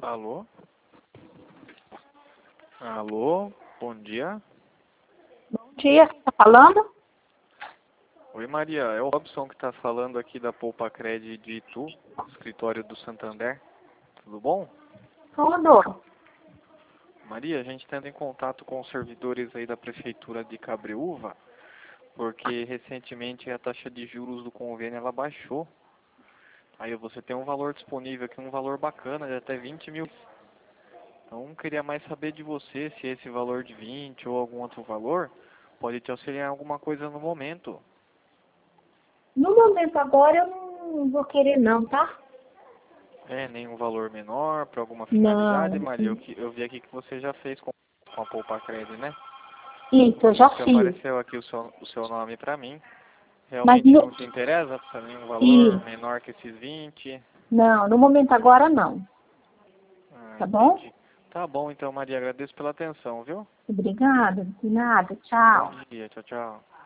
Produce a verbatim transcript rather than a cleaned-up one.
Alô? Alô? Bom dia. Bom dia, quem tá falando? Oi, Maria. É o Robson que está falando aqui da Poupa Cred de Itu, escritório do Santander. Tudo bom? Tudo. Maria, a gente está em contato com os servidores aí da Prefeitura de Cabreúva, porque recentemente a taxa de juros do convênio ela baixou. Aí você tem um valor disponível aqui, um valor bacana de até vinte mil. Então, queria mais saber de você se esse valor de vinte ou algum outro valor pode te auxiliar em alguma coisa no momento. No momento agora eu não vou querer não, tá? É, nenhum valor menor para alguma finalidade, Não. Maria. Eu, que- eu vi aqui que você já fez com, com a Poupa Cred, né? Isso, eu Por já isso que fiz. apareceu aqui o seu, o seu nome para mim. Mas Realmente no... não te interessa para nenhum valor Isso. menor que esses vinte? Não, no momento agora não. Ah, Tá bom? entendi. Tá bom então, Maria. Agradeço pela atenção, viu? Obrigada, de nada. Bom Tchau. dia. Tchau, tchau.